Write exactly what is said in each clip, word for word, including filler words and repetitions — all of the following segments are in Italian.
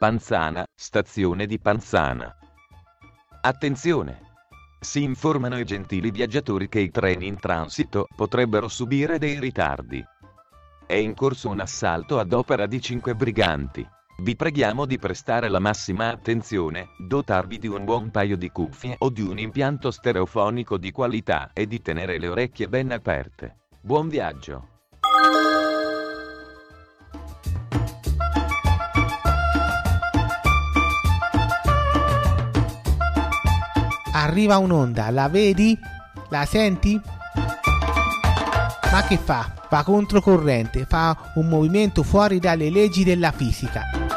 Panzana, stazione di Panzana. Attenzione! Si informano i gentili viaggiatori che i treni in transito potrebbero subire dei ritardi. È in corso un assalto ad opera di cinque briganti. Vi preghiamo di prestare la massima attenzione, dotarvi di un buon paio di cuffie o di un impianto stereofonico di qualità e di tenere le orecchie ben aperte. Buon viaggio! Arriva un'onda, la vedi? La senti? Ma che fa? Va controcorrente, fa un movimento fuori dalle leggi della fisica.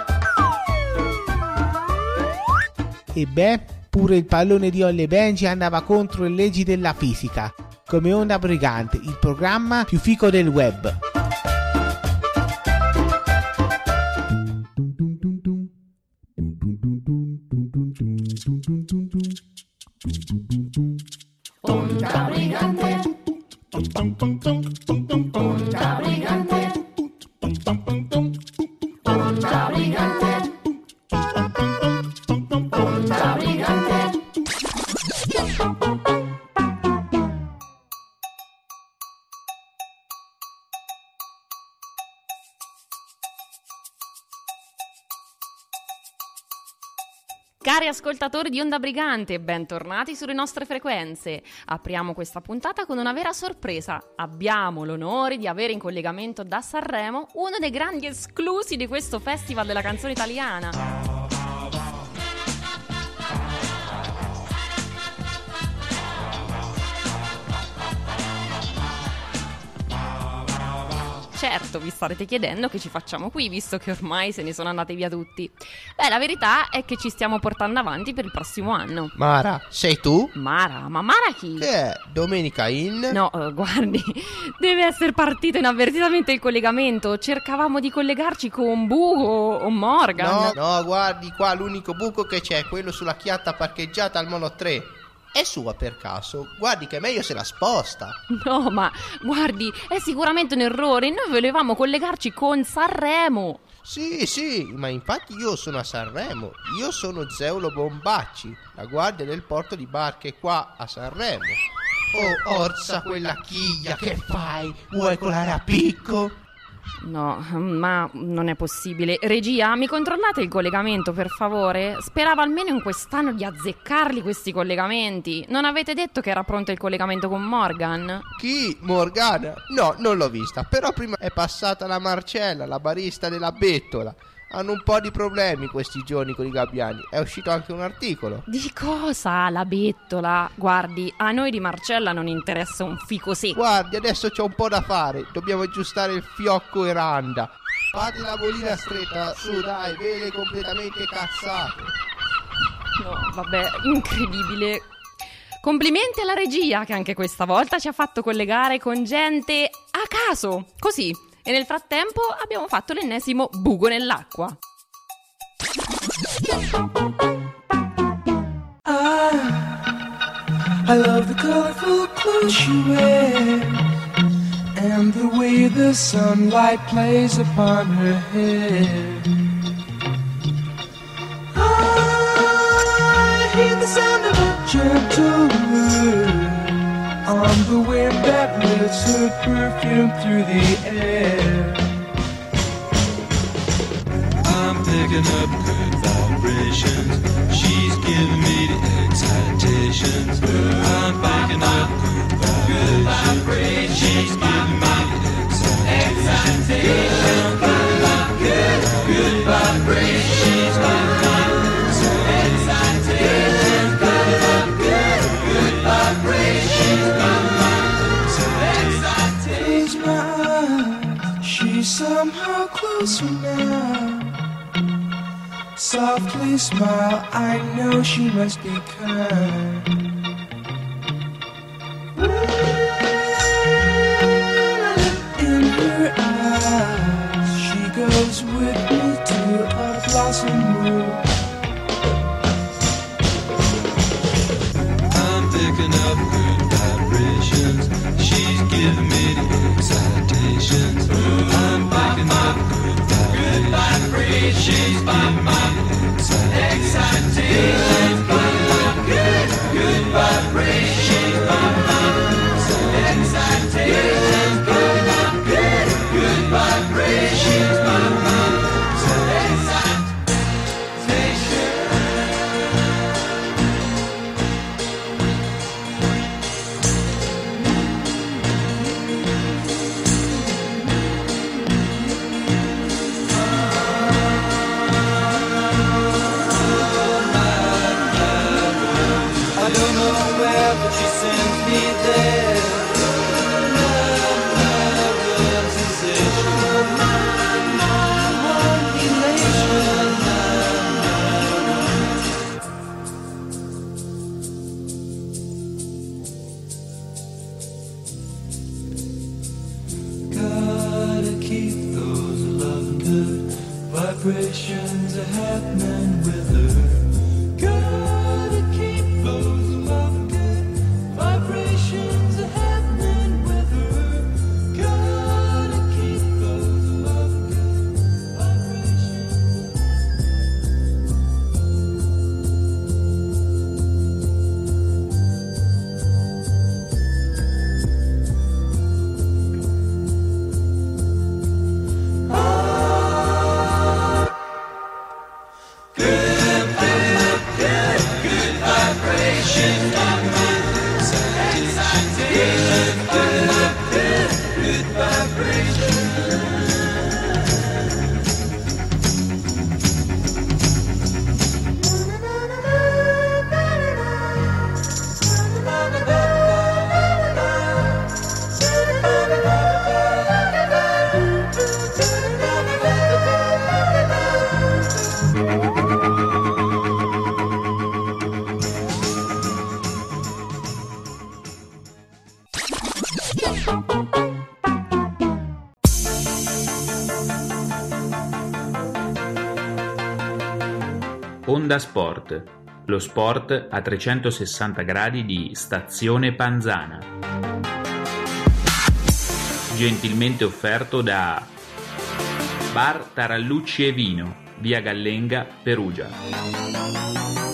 E beh, pure il pallone di Olle Benji andava contro le leggi della fisica, come Onda Brigante, il programma più fico del web. Onda Brigante, Onda Brigante, Onda Brigante, Onda Brigante. Cari ascoltatori di Onda Brigante, bentornati sulle nostre frequenze. Apriamo questa puntata con una vera sorpresa. Abbiamo l'onore di avere in collegamento da Sanremo uno dei grandi esclusi di questo Festival della canzone italiana. Certo, vi starete chiedendo che ci facciamo qui, visto che ormai se ne sono andati via tutti. Beh, la verità è che ci stiamo portando avanti per il prossimo anno. Mara, sei tu? Mara? Ma Mara chi? Che è? Domenica in? No, uh, guardi, deve essere partito inavvertitamente il collegamento. Cercavamo di collegarci con Buco o Morgan. No, no, guardi qua, l'unico buco che c'è è quello sulla chiatta parcheggiata al Mono tre. È sua per caso? Guardi che è meglio se la sposta. No, ma guardi, è sicuramente un errore. Noi volevamo collegarci con Sanremo. Sì, sì, ma infatti io sono a Sanremo. Io sono Zeulo Bombacci, la guardia del porto di barche qua a Sanremo. Oh, orsa quella chiglia, che fai? Vuoi colare a picco? No, ma non è possibile. Regia, mi controllate il collegamento, per favore? Speravo almeno in quest'anno di azzeccarli questi collegamenti. Non avete detto che era pronto il collegamento con Morgan? Chi? Morgana? No, non l'ho vista. Però prima è passata la Marcella, la barista della bettola. Hanno un po' di problemi questi giorni con i gabbiani. È uscito anche un articolo. Di cosa? La bettola? Guardi, a noi di Marcella non interessa un fico secco. Guardi, adesso c'ho un po' da fare. Dobbiamo aggiustare il fiocco e randa. Fate la bolina stretta, su dai, vele completamente cazzate. No, vabbè, incredibile. Complimenti alla regia che anche questa volta ci ha fatto collegare con gente a caso, così. E nel frattempo abbiamo fatto l'ennesimo buco nell'acqua. Ah, I love the colorful clothes she wears and the way the sunlight plays upon her hair. I hear the sound of a gentle word on the wind that lifts her perfume through the air. I'm picking up good vibrations. She's giving me the excitations. I'm picking up good vibrations. She's giving me the excitations. I'm picking up good, good vibrations. She's giving me the excitations. Picking up good, good vibrations. Close my eyes, she's somehow closer now. Softly smile, I know she must be kind. In her eyes, she goes with me to a blossom room. I'm picking up good vibrations. She's giving me the excitations. I'm picking up good vibrations. She's giving me the vibrations are happening with her. Gotta keep those love good vibrations are happening with her. Gotta keep those love good vibrations. Onda Sport, lo sport a trecentosessanta gradi di Stazione Panzana. Gentilmente offerto da Bar Tarallucci e Vino, via Gallenga, Perugia.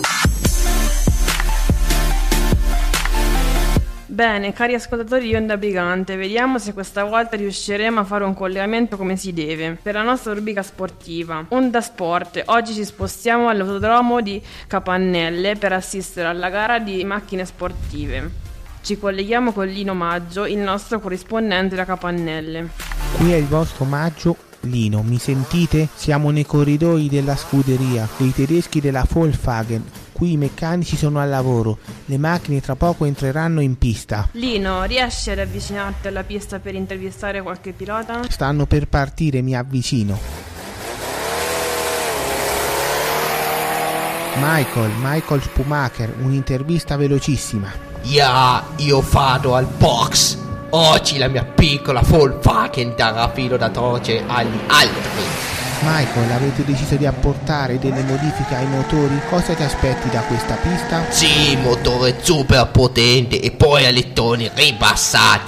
Bene, cari ascoltatori di Onda Brigante, vediamo se questa volta riusciremo a fare un collegamento come si deve per la nostra rubrica sportiva. Onda Sport, oggi ci spostiamo all'autodromo di Capannelle per assistere alla gara di macchine sportive. Ci colleghiamo con Lino Maggio, il nostro corrispondente da Capannelle. Qui è il vostro Maggio. Lino, mi sentite? Siamo nei corridoi della scuderia dei tedeschi della Volkswagen. Qui i meccanici sono al lavoro, le macchine tra poco entreranno in pista. Lino, riesci ad avvicinarti alla pista per intervistare qualche pilota? Stanno per partire, mi avvicino. Michael, Michael Schumacher, un'intervista velocissima. Yeah, io vado al box. Oggi la mia piccola Volkswagen darà filo da torcere agli altri. Michael, avete deciso di apportare delle modifiche ai motori? Cosa ti aspetti da questa pista? Sì, motore super potente e poi alettoni ribassati.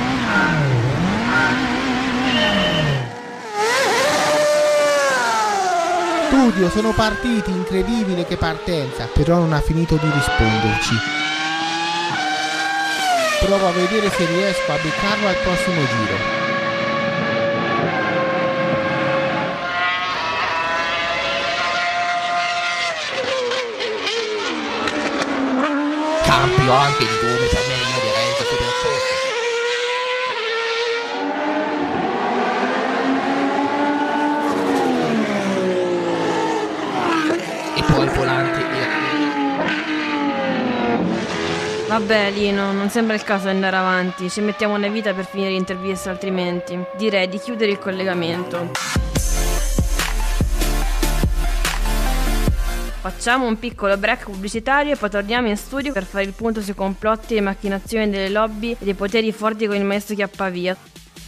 Studio, sono partiti, incredibile che partenza. Però non ha finito di risponderci. Provo a vedere se riesco a beccarlo al prossimo giro. Cambio anche il nome per meglio di Renzo Superforte. E poi il volante e... Vabbè Lino, non sembra il caso di andare avanti, ci mettiamo una vita per finire l'intervista altrimenti. Direi di chiudere il collegamento. Facciamo un piccolo break pubblicitario e poi torniamo in studio per fare il punto sui complotti e macchinazioni delle lobby e dei poteri forti con il maestro Chiappavia.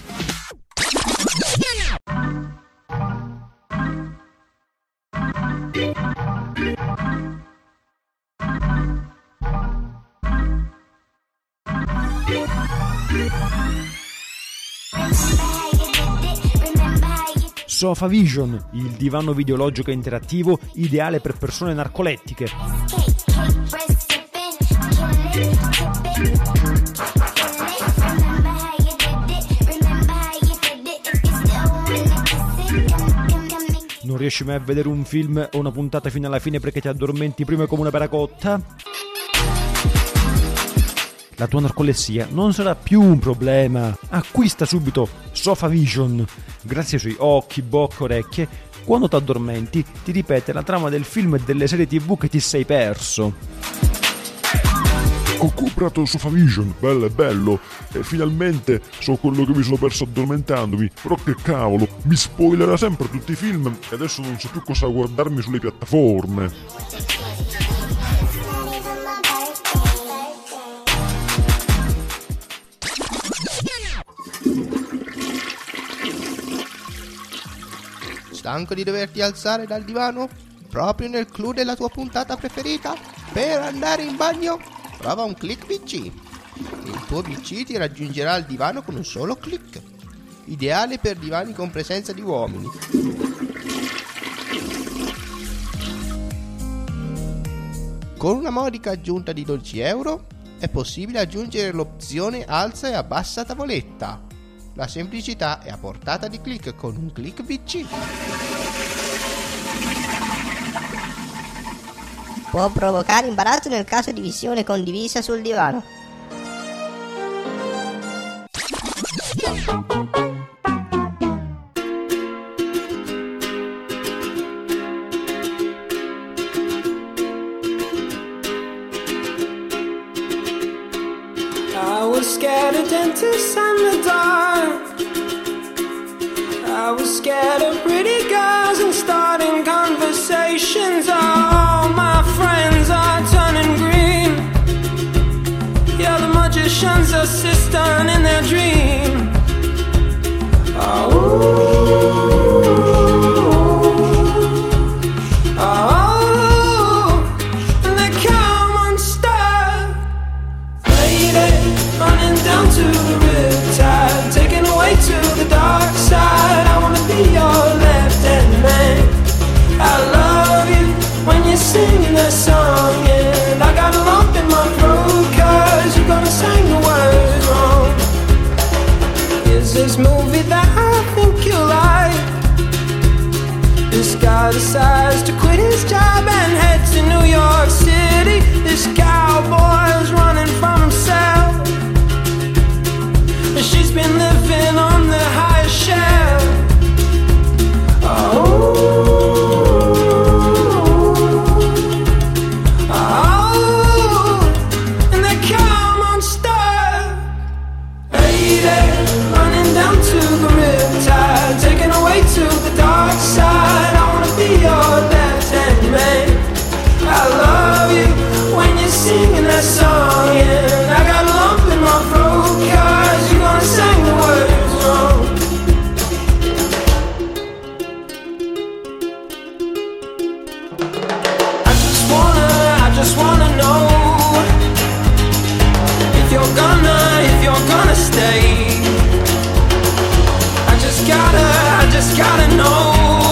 SofaVision, il divano videologico interattivo ideale per persone narcolettiche. Non riesci mai a vedere un film o una puntata fino alla fine perché ti addormenti prima come una peracotta? La tua narcolessia non sarà più un problema. Acquista subito SofaVision. Grazie ai suoi occhi, bocche, orecchie, quando ti addormenti ti ripete la trama del film e delle serie tv che ti sei perso. Ho comprato il SofaVision, bello e bello, e finalmente so quello che mi sono perso addormentandomi, però che cavolo, mi spoilerà sempre tutti i film e adesso non so più cosa guardarmi sulle piattaforme. Stanco di doverti alzare dal divano? Proprio nel clou della tua puntata preferita? Per andare in bagno? Prova un Click P C. Il tuo P C ti raggiungerà il divano con un solo click. Ideale per divani con presenza di uomini. Con una modica aggiunta di dodici euro è possibile aggiungere l'opzione alza e abbassa tavoletta. La semplicità è a portata di click con un Click P C. Può provocare imbarazzo nel caso di visione condivisa sul divano. I was scared of dentists and the dark. I was scared of pretty girls and starting conversations. All my friends are turning green. Yeah, the magician's assistant in their dream. Oh, oh, and they come unstuck. Lady, running down to the riptide, taken away to the dark side. I wanna be your left-hand man. I love you when you're singing that song, and I got a lump in my throat 'cause you're gonna sing the words wrong. Is this movie that I think you like? This guy decides to quit his job and head to New York City. This cowboy's running from himself. She's been living on the highest shelf. Oh, oh, and they come unstuck. Lady, running down to the riptide, taken away to the dark side. I wanna be your left-hand man. I love you when you're singing that song, and I got a lump in my throat 'cause you're gonna sing the words wrong. I just wanna, I just wanna know if you're gonna, if you're gonna stay. I just gotta, I just gotta know.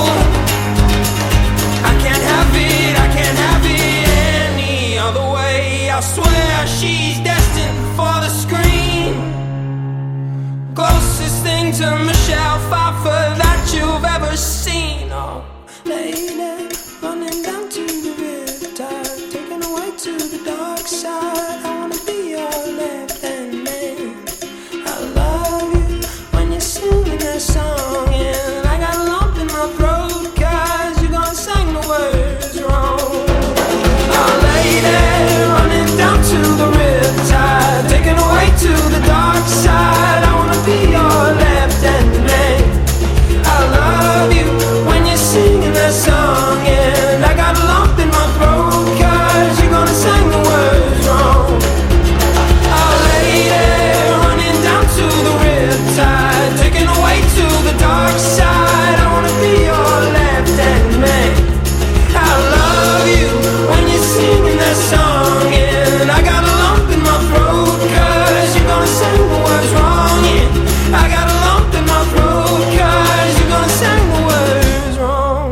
I can't have it, I can't have it any other way. I swear she's destined for the screen. Closest thing to Michelle Pfeiffer that you've ever seen. Oh, lady, running down to the riptide, taken away to the dark side. I wanna be your left-hand man. I love you when you're singing that song, and I got a lump in my throat 'cause you're gonna sing the words wrong. Oh, lady, running down to the riptide, taken away to the dark side. I wanna be your left-hand man. I love you when you're singing that song, and I got a lump in my throat 'cause you're gonna sing the words wrong. Oh, lady, running down to the riptide, taken away to the dark side. I wanna be your left-hand man. I love you when you're singing that song, and I got a lump in my throat 'cause you're gonna sing the words wrong. Yeah, I got a lump in my throat 'cause you're gonna sing the words wrong.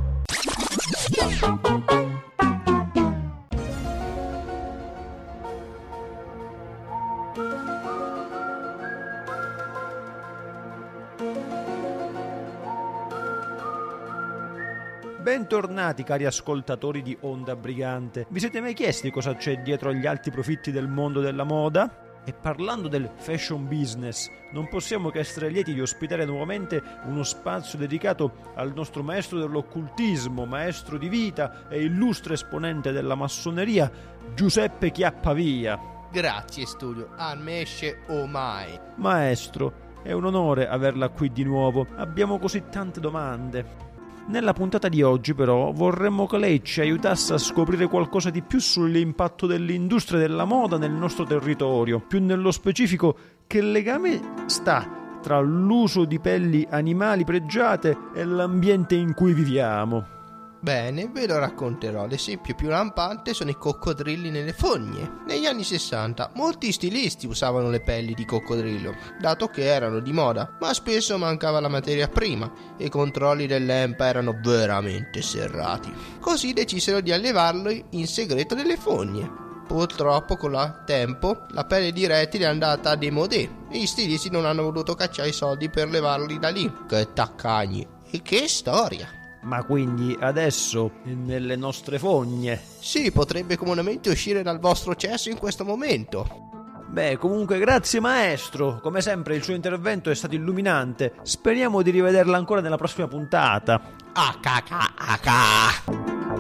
Bentornati cari ascoltatori di Onda Brigante. Vi siete mai chiesti cosa c'è dietro agli alti profitti del mondo della moda? E parlando del fashion business, non possiamo che essere lieti di ospitare nuovamente uno spazio dedicato al nostro maestro dell'occultismo, maestro di vita e illustre esponente della massoneria, Giuseppe Chiappavia. Grazie studio, a me esce omai. Maestro, è un onore averla qui di nuovo, abbiamo così tante domande. Nella puntata di oggi però vorremmo che lei ci aiutasse a scoprire qualcosa di più sull'impatto dell'industria della moda nel nostro territorio, più nello specifico che legame sta tra l'uso di pelli animali pregiate e l'ambiente in cui viviamo. Bene, ve lo racconterò. L'esempio più lampante sono i coccodrilli nelle fogne. Negli anni sessanta molti stilisti usavano le pelli di coccodrillo, dato che erano di moda, ma spesso mancava la materia prima e i controlli dell'E M P A erano veramente serrati. Così decisero di allevarlo in segreto nelle fogne. Purtroppo con il tempo la pelle di rettile è andata a démodé e gli stilisti non hanno voluto cacciare i soldi per levarli da lì. Che taccagni! E che storia! Ma quindi adesso nelle nostre fogne? Sì, potrebbe comunemente uscire dal vostro cesso in questo momento. Beh, comunque grazie maestro, come sempre il suo intervento è stato illuminante. Speriamo di rivederla ancora nella prossima puntata. Ah, caca, ah, caca.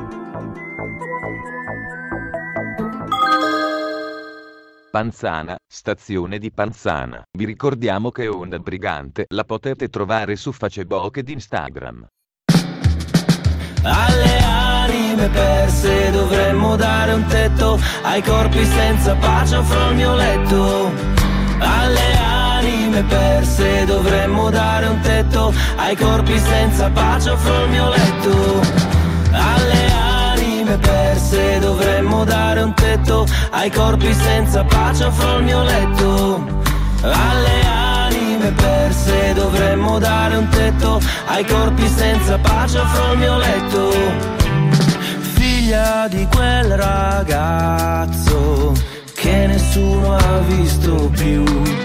Panzana, stazione di Panzana. Vi ricordiamo che Onda Brigante la potete trovare su Facebook ed Instagram. Alle anime perse dovremmo dare un tetto, ai corpi senza pace fra il mio letto. Alle anime perse dovremmo dare un tetto, ai corpi senza pace fra il mio letto. Alle anime perse dovremmo dare un tetto, ai corpi senza pace fra il mio letto. Alle anime perse dovremmo dare un tetto, ai corpi senza pace fra il mio letto. Figlia di quel ragazzo che nessuno ha visto più,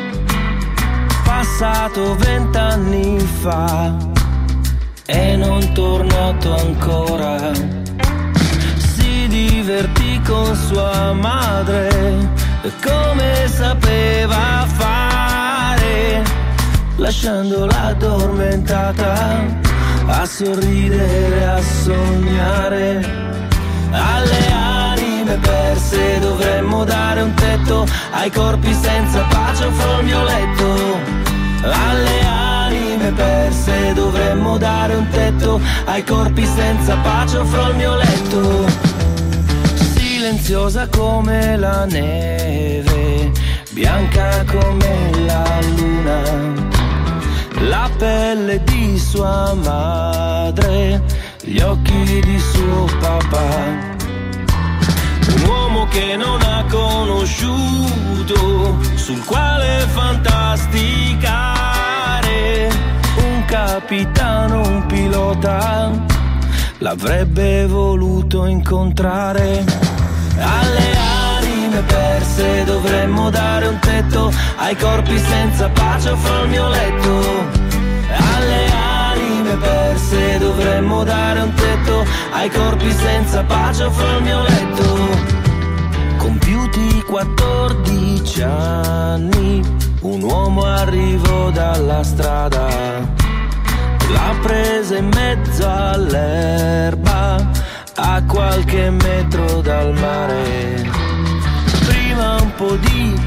passato vent'anni fa e non tornato ancora. Si divertì con sua madre come sapeva fare, lasciandola addormentata a sorridere, a sognare. Alle anime perse dovremmo dare un tetto, ai corpi senza pace fra il mio letto. Alle anime perse dovremmo dare un tetto, ai corpi senza pace fra il mio letto. Silenziosa come la neve, bianca come la luna, la pelle di sua madre, gli occhi di suo papà. Un uomo che non ha conosciuto, sul quale fantasticare. Un capitano, un pilota, l'avrebbe voluto incontrare. Alle anime perse dovremmo dare un tetto, ai corpi senza pace fra il mio letto. Alle anime perse dovremmo dare un tetto, ai corpi senza pace fra il mio letto. Compiuti quattordici anni, un uomo arrivò dalla strada, l'ha presa in mezzo all'erba, a qualche metro dal mare. Prima un po' di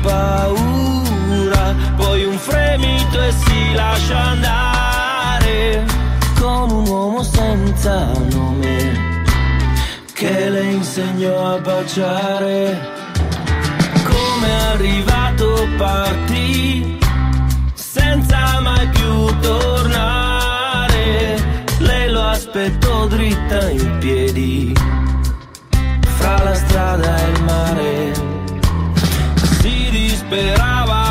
paura, poi un fremito e si lascia andare, con un uomo senza nome che le insegnò a baciare. Come è arrivato partì senza mai più tornare. Lei lo aspettò dritta in piedi fra la strada e il mare. Si disperava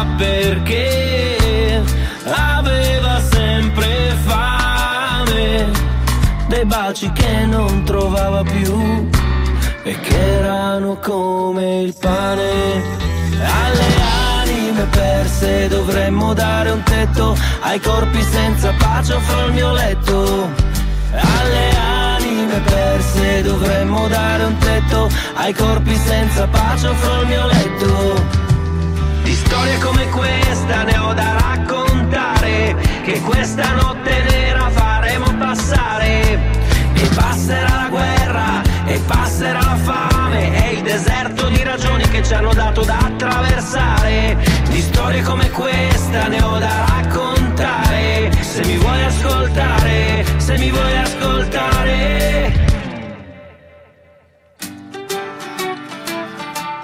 perché aveva sempre fame, dei baci che non trovava più e che erano come il pane. Alle anime perse dovremmo dare un tetto, ai corpi senza pace fra il mio letto. Alle anime perse dovremmo dare un tetto, ai corpi senza pace fra il mio letto. Di storie come questa ne ho da raccontare, che questa notte nera faremo passare. E passerà la guerra, e passerà la fame, e il deserto di ragioni che ci hanno dato da attraversare. Di storie come questa ne ho da raccontare, se mi vuoi ascoltare, se mi vuoi ascoltare.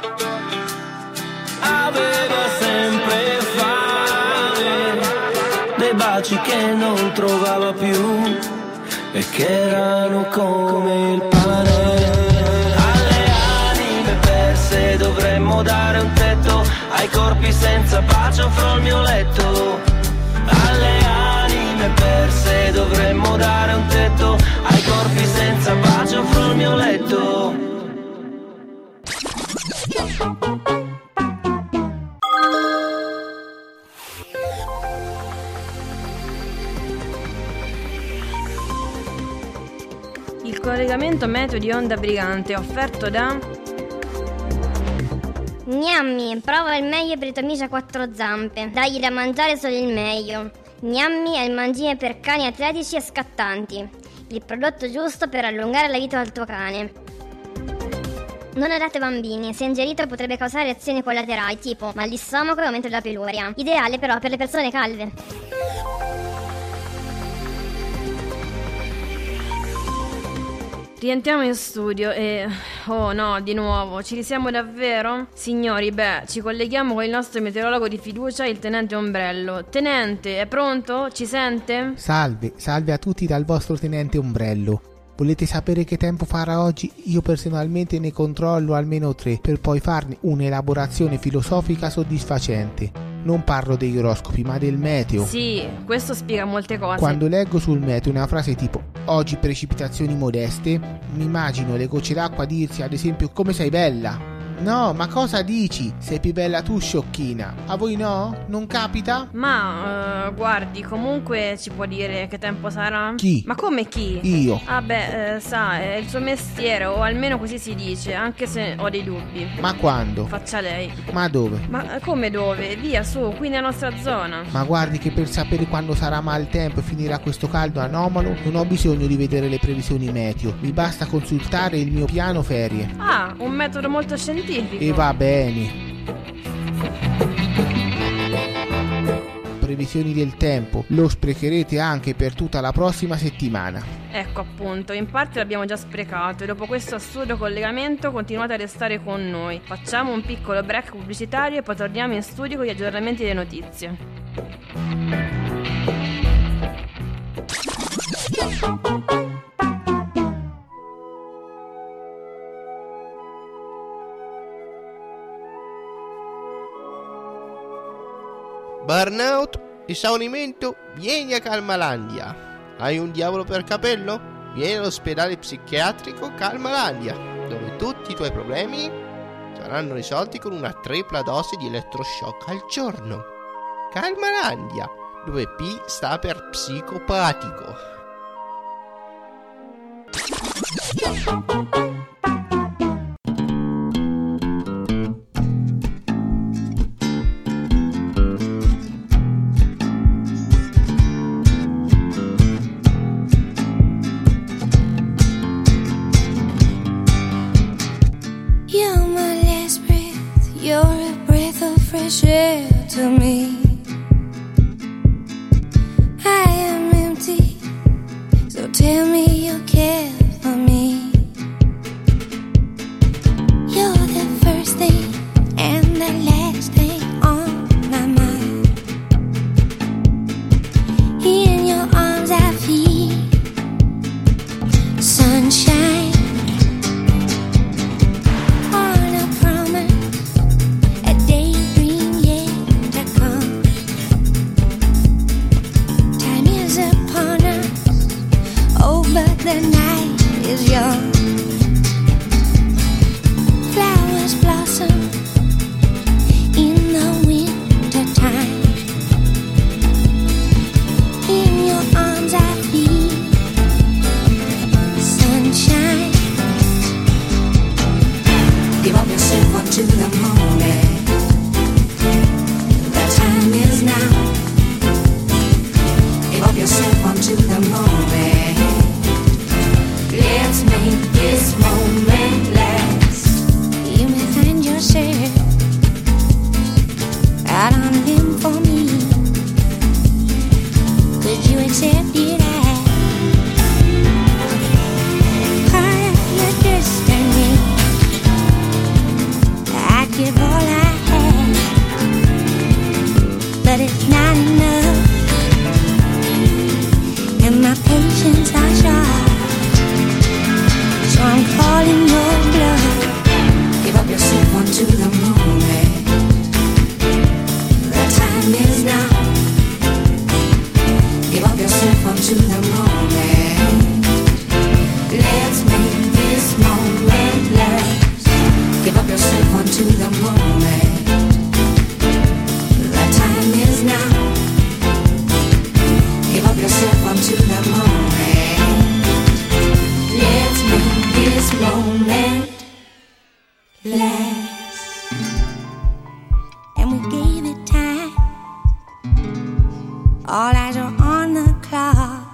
Aveva sempre fame, quei baci che non trovava più e che erano come il pane. Alle anime perse dovremmo dare un tetto, ai corpi senza pace offro il mio letto. Alle anime perse dovremmo dare un tetto, ai corpi senza pace offro il mio letto. Il collegamento meteo di Onda Brigante è offerto da Gnammi, prova il meglio per i tuoi amici a quattro zampe. Dagli da mangiare solo il meglio. Gnammi è il mangime per cani atletici e scattanti. Il prodotto giusto per allungare la vita al tuo cane. Non adatto ai bambini, se ingerito potrebbe causare reazioni collaterali tipo mal di stomaco e aumento della peluria. Ideale però per le persone calve. Rientriamo in studio e... oh no, di nuovo, ci risiamo davvero? Signori, beh, ci colleghiamo con il nostro meteorologo di fiducia, il tenente Ombrello. Tenente, è pronto? Ci sente? Salve, salve a tutti dal vostro tenente Ombrello. Volete sapere che tempo farà oggi? Io personalmente ne controllo almeno tre, per poi farne un'elaborazione filosofica soddisfacente. Non parlo degli oroscopi, ma del meteo. Sì, questo spiega molte cose. Quando leggo sul meteo una frase tipo oggi precipitazioni modeste, mi immagino le gocce d'acqua dirsi ad esempio come sei bella. No, ma cosa dici? Sei più bella tu, sciocchina. A voi no? Non capita? Ma, uh, guardi, comunque ci può dire che tempo sarà? Chi? Ma come chi? Io. Ah beh, eh, sa, è il suo mestiere, o almeno così si dice, anche se ho dei dubbi. Ma quando? Faccia lei. Ma dove? Ma come dove? Via, su, qui nella nostra zona. Ma guardi che per sapere quando sarà maltempo e finirà questo caldo anomalo non ho bisogno di vedere le previsioni meteo. Mi basta consultare il mio piano ferie. Ah, un metodo molto scientifico. E va bene. Previsioni del tempo lo sprecherete anche per tutta la prossima settimana. Ecco appunto, in parte l'abbiamo già sprecato e dopo questo assurdo collegamento continuate a restare con noi. Facciamo un piccolo break pubblicitario e poi torniamo in studio con gli aggiornamenti delle notizie. Burnout, esaurimento, vieni a Calmalandia. Hai un diavolo per capello? Vieni all'ospedale psichiatrico Calmalandia, dove tutti i tuoi problemi saranno risolti con una tripla dose di elettroshock al giorno. Calmalandia, dove P sta per psicopatico. Share to me. I am empty, so tell me you care for me. You're the first thing and the last thing on my mind. In your arms I feel sunshine. On a promise, a daydream yet to come. Time is upon us, oh but the night is young. Flowers blossom in the winter time. In your arms I feel sunshine. Give up yourself up to the moment. The time is now. Give up yourself up to the moment. Let's make this moment last. You may find yourself out on a limb for me. Could you accept it as part of your destiny? I'd give all I have, but it's not enough. all eyes are on the clock.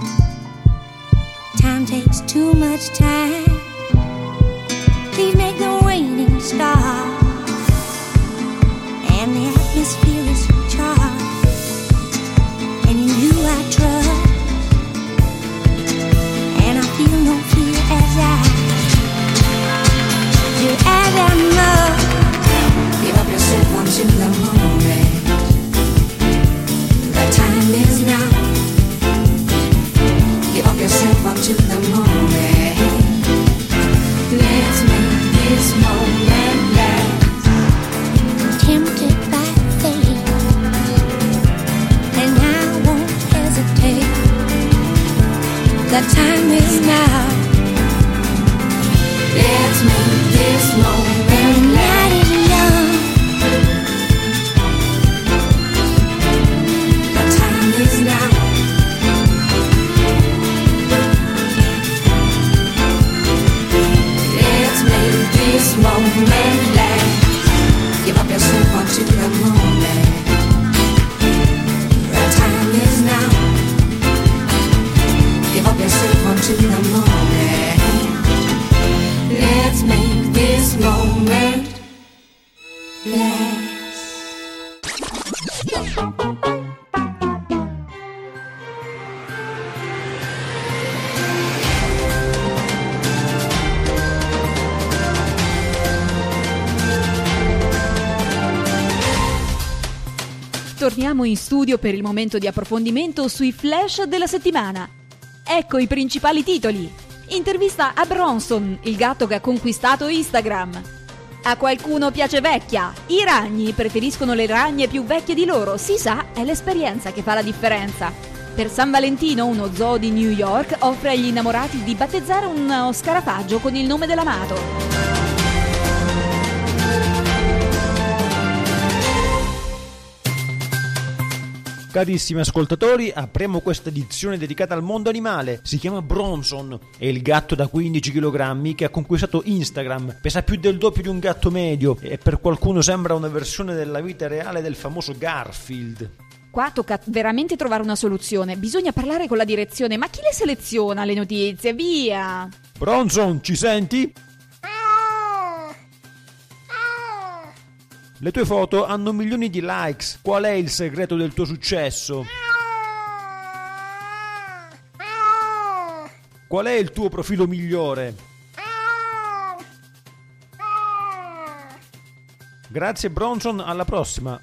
Time takes too much time. Please make the waiting stop. And the atmosphere is charged, and in you I trust, and I feel no fear as I do as I must. Give up yourself onto the moment. The time is now. Give up yourself onto the moment. Let's make this moment last. Tempted by fate, and I won't hesitate. The time is now. Let's make this moment last. The night is young. The time is now. Let's make this moment last. Give up yourself onto the moment. The time is now. Give up yourself onto the moment. Let's make this moment last. Torniamo in studio per il momento di approfondimento sui flash della settimana. Ecco i principali titoli. Intervista a Bronson, il gatto che ha conquistato Instagram. A qualcuno piace vecchia. I ragni preferiscono le ragne più vecchie di loro. Si sa, è l'esperienza che fa la differenza. Per San Valentino, uno zoo di New York offre agli innamorati di battezzare uno scarafaggio con il nome dell'amato. Carissimi ascoltatori, apriamo questa edizione dedicata al mondo animale. Si chiama Bronson, è il gatto da quindici chilogrammi che ha conquistato Instagram. Pesa più del doppio di un gatto medio e per qualcuno sembra una versione della vita reale del famoso Garfield. Qua tocca veramente trovare una soluzione. Bisogna parlare con la direzione. Ma chi le seleziona le notizie? Via! Bronson, ci senti? Le tue foto hanno milioni di likes. Qual è il segreto del tuo successo? Qual è il tuo profilo migliore? Grazie Bronson, alla prossima.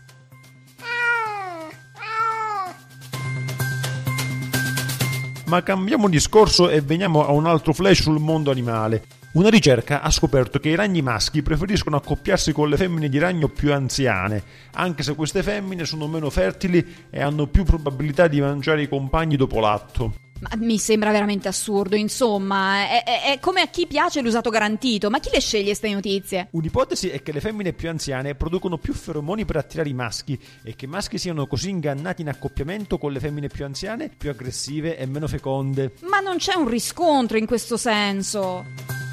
Ma cambiamo discorso e veniamo a un altro flash sul mondo animale. Una ricerca ha scoperto che i ragni maschi preferiscono accoppiarsi con le femmine di ragno più anziane, anche se queste femmine sono meno fertili e hanno più probabilità di mangiare i compagni dopo l'atto. Ma mi sembra veramente assurdo, insomma, è, è, è come a chi piace l'usato garantito, ma chi le sceglie ste notizie? Un'ipotesi è che le femmine più anziane producono più feromoni per attirare i maschi e che i maschi siano così ingannati in accoppiamento con le femmine più anziane, più aggressive e meno feconde. Ma non c'è un riscontro in questo senso.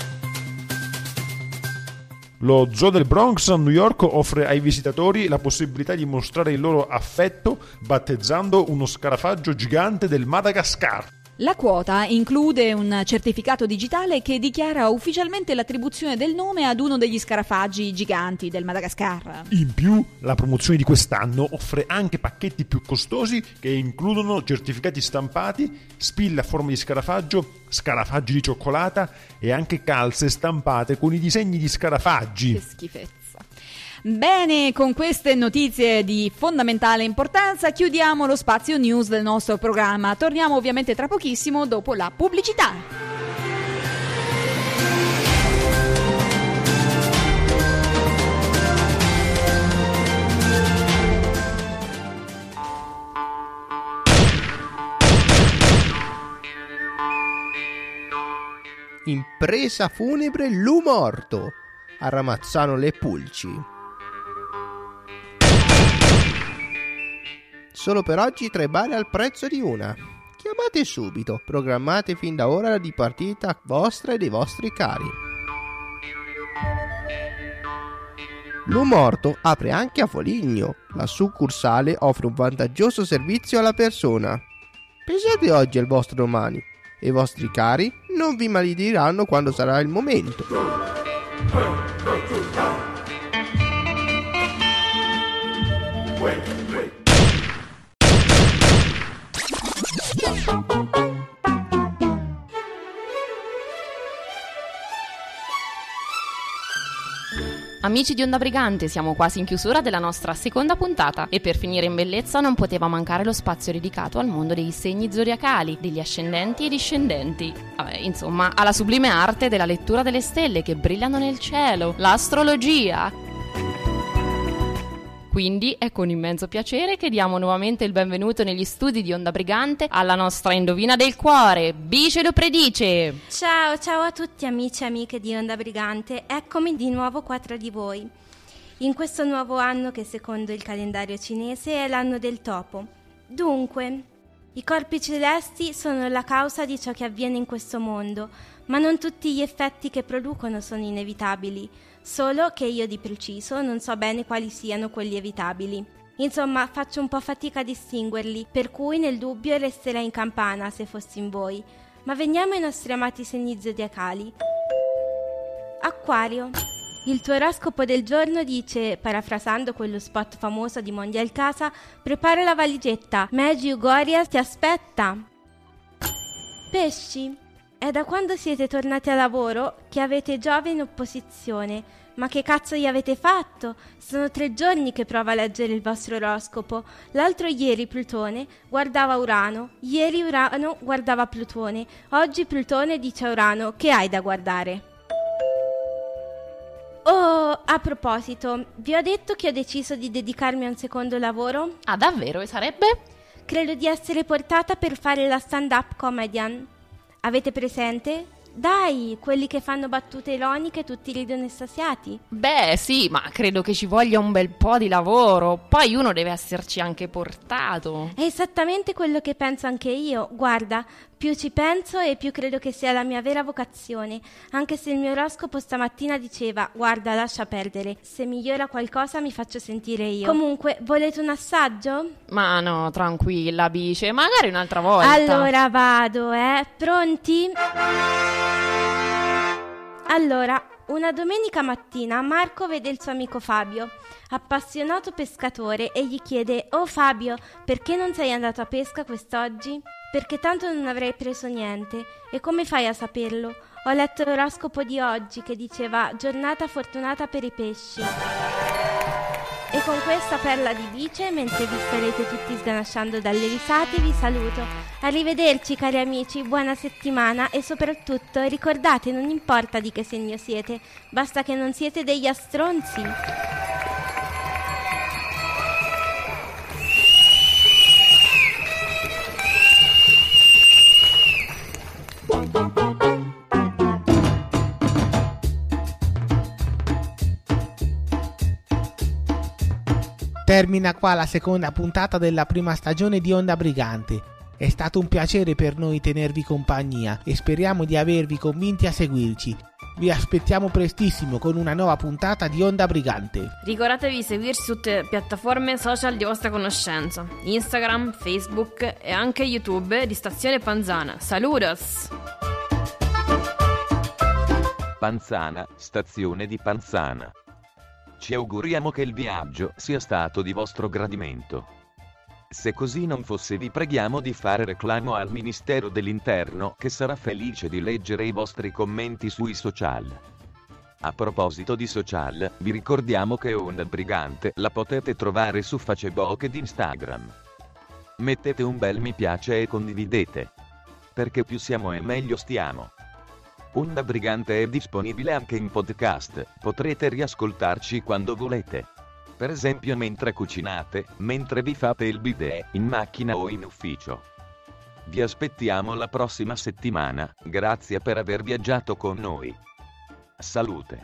Lo zoo del Bronx a New York offre ai visitatori la possibilità di mostrare il loro affetto battezzando uno scarafaggio gigante del Madagascar. La quota include un certificato digitale che dichiara ufficialmente l'attribuzione del nome ad uno degli scarafaggi giganti del Madagascar. In più, la promozione di quest'anno offre anche pacchetti più costosi che includono certificati stampati, spille a forma di scarafaggio, scarafaggi di cioccolata e anche calze stampate con i disegni di scarafaggi. Che schifezza. Bene, con queste notizie di fondamentale importanza chiudiamo lo spazio news del nostro programma. Torniamo ovviamente tra pochissimo dopo la pubblicità. Impresa funebre Lu morto. A Ramazzano le Pulci. Solo per oggi tre bare al prezzo di una. Chiamate subito, programmate fin da ora la dipartita vostra e dei vostri cari. L'Umorto apre anche a Foligno. La succursale offre un vantaggioso servizio alla persona. Pensate oggi al vostro domani e i vostri cari non vi malediranno quando sarà il momento. Amici di Onda Brigante, siamo quasi in chiusura della nostra seconda puntata e per finire in bellezza non poteva mancare lo spazio dedicato al mondo dei segni zodiacali, degli ascendenti e discendenti. Vabbè, insomma, alla sublime arte della lettura delle stelle che brillano nel cielo, l'astrologia. Quindi è con immenso piacere che diamo nuovamente il benvenuto negli studi di Onda Brigante alla nostra indovina del cuore, Bice lo predice! Ciao, ciao a tutti amici e amiche di Onda Brigante, eccomi di nuovo qua tra di voi. In questo nuovo anno che secondo il calendario cinese è l'anno del topo. Dunque, i corpi celesti sono la causa di ciò che avviene in questo mondo, ma non tutti gli effetti che producono sono inevitabili. Solo che io di preciso non so bene quali siano quelli evitabili. Insomma, faccio un po' fatica a distinguerli, per cui nel dubbio resterei in campana se fossi in voi. Ma veniamo ai nostri amati segni zodiacali. Acquario. Il tuo oroscopo del giorno dice, parafrasando quello spot famoso di Mondial Casa, prepara la valigetta, Maggie Ugoria ti aspetta. Pesci. È da quando siete tornati a lavoro che avete Giove in opposizione. Ma che cazzo gli avete fatto? Sono tre giorni che provo a leggere il vostro oroscopo. L'altro ieri Plutone guardava Urano, ieri Urano guardava Plutone, oggi Plutone dice a Urano che hai da guardare. Oh, a proposito, vi ho detto che ho deciso di dedicarmi a un secondo lavoro? Ah, davvero? E sarebbe? Credo di essere portata per fare la stand-up comedian. Avete presente? Dai, quelli che fanno battute ironiche e tutti ridono estasiati. Beh, sì, ma credo che ci voglia un bel po' di lavoro. Poi uno deve esserci anche portato. È esattamente quello che penso anche io. Guarda, più ci penso e più credo che sia la mia vera vocazione. Anche se il mio oroscopo stamattina diceva, guarda, lascia perdere. Se migliora qualcosa mi faccio sentire io. Comunque, volete un assaggio? Ma no, tranquilla, Bice, magari un'altra volta. Allora vado, eh? Pronti? Allora, una domenica mattina Marco vede il suo amico Fabio, appassionato pescatore, e gli chiede: «Oh Fabio, perché non sei andato a pesca quest'oggi?» «Perché tanto non avrei preso niente». «E come fai a saperlo?» «Ho letto l'oroscopo di oggi che diceva giornata fortunata per i pesci». E con questa perla di Bice, mentre vi starete tutti sganasciando dalle risate, vi saluto. Arrivederci cari amici, buona settimana e soprattutto ricordate, non importa di che segno siete, basta che non siete degli astronzi. Termina qua la seconda puntata della prima stagione di Onda Brigante. È stato un piacere per noi tenervi compagnia e speriamo di avervi convinti a seguirci. Vi aspettiamo prestissimo con una nuova puntata di Onda Brigante. Ricordatevi di seguirci su tutte le piattaforme social di vostra conoscenza: Instagram, Facebook e anche YouTube di Stazione Panzana. Saludos! Panzana, stazione di Panzana. Ci auguriamo che il viaggio sia stato di vostro gradimento. Se così non fosse, vi preghiamo di fare reclamo al Ministero dell'Interno, che sarà felice di leggere i vostri commenti sui social. A proposito di social, vi ricordiamo che Onda Brigante la potete trovare su Facebook ed Instagram. Mettete un bel mi piace e condividete. Perché più siamo e meglio stiamo. Onda Brigante è disponibile anche in podcast, potrete riascoltarci quando volete. Per esempio mentre cucinate, mentre vi fate il bidet, in macchina o in ufficio. Vi aspettiamo la prossima settimana, grazie per aver viaggiato con noi. Salute!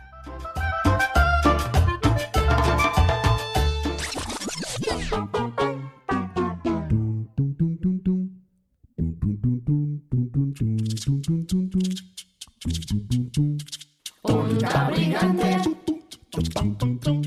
Onda Brigante.